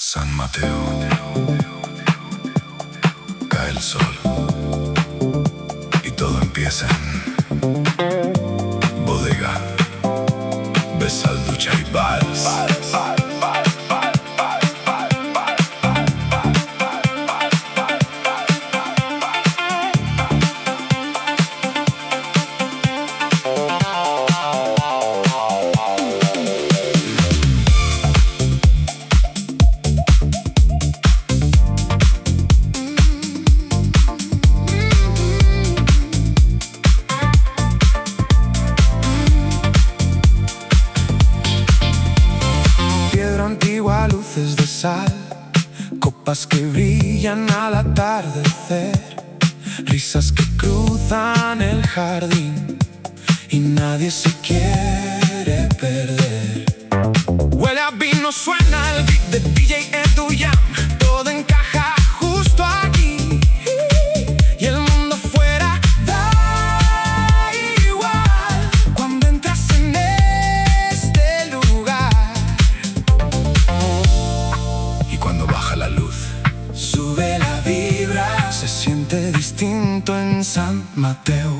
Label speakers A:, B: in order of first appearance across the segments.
A: San Mateo, cae el sol y todo empieza en bodega, Besalducha y Vals.
B: Antigua, luces de sal, copas que brillan al atardecer, risas que cruzan el jardín y nadie se quiere perder. Huele a vino, suena el beat de DJ Edu Jam, todo encaja justo aquí y el mundo fuera da igual cuando entras en este lugar. Cuando baja la luz, sube la vibra, se siente distinto en San Mateo.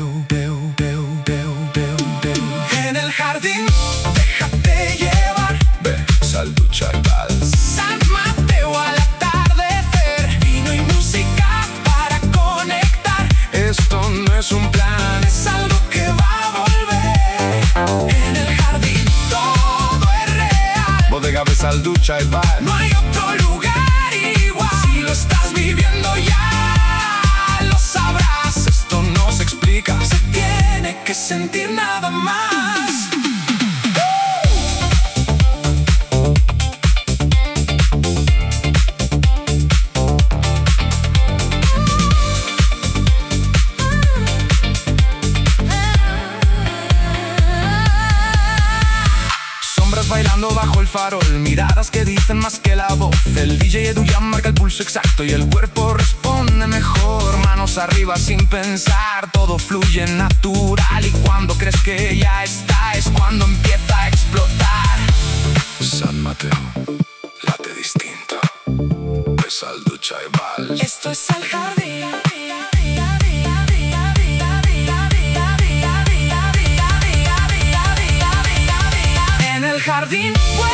B: En el jardín, déjate llevar, Besalducha y Vals. San Mateo al atardecer, vino y música para conectar. Esto no es un plan, es algo que va a volver. En el jardín todo es real, bodega, Besalducha y Vals. No hay otro lugar igual. Si lo estás viviendo ya lo sabrás. Esto no se explica, se tiene que sentir nada más. Bailando bajo el farol, miradas que dicen más que la voz. El DJ Edu Jam marca el pulso exacto y el cuerpo responde mejor. Manos arriba sin pensar, todo fluye natural. Y cuando crees que ya está, es cuando empieza a explotar.
A: San Mateo, late distinto, Besalducha y Vals.
B: Esto es el jardín. En el jardín.